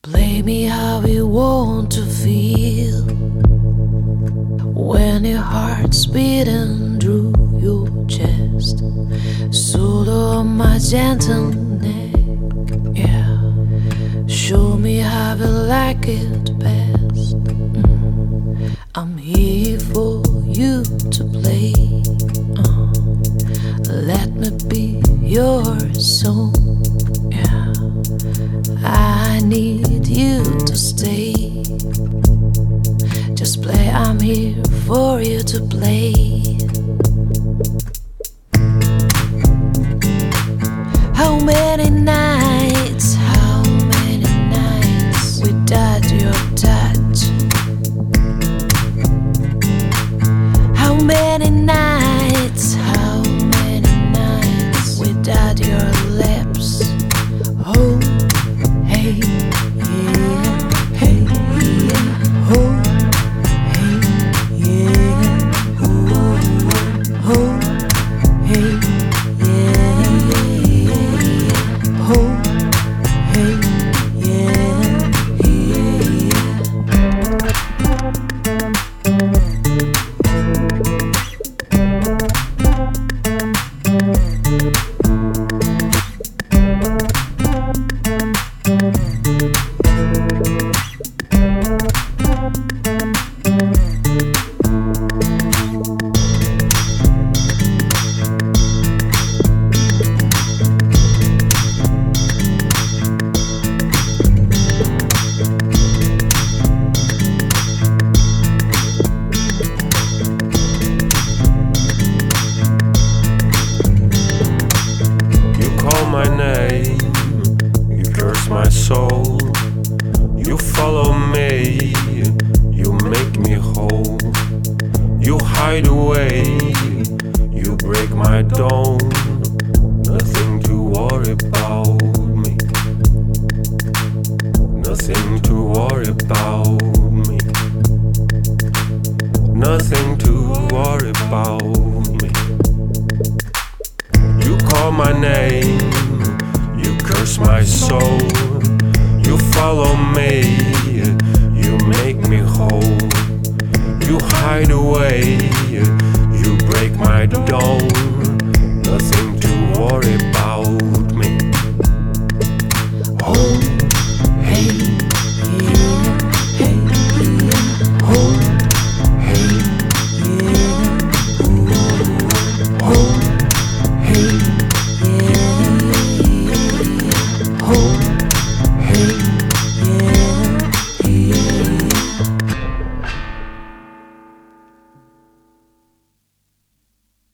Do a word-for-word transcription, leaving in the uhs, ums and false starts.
Play me how you want to feel when your heart's beating through your chest. Solo on my gentle neck, yeah. Show me how you like it best. mm. I'm here for you to play. uh. Let me be your song, yeah. I need you to stay. Just play, I'm here for you to play. How many nights, how many nights without your touch? How many nights, how many nights without your lips? Oh, hey, yeah, hey, yeah, oh, hey, yeah, oh, oh, hey, yeah, oh, hey, yeah, yeah. My name, you curse my soul. You follow me, you make me whole. You hide away, you break my dawn. Nothing to worry about me. Nothing to worry about me. Nothing to worry about me. You call my name, you curse my soul. You follow me, you make me whole. You hide away, you break my dawn. Nothing to worry about.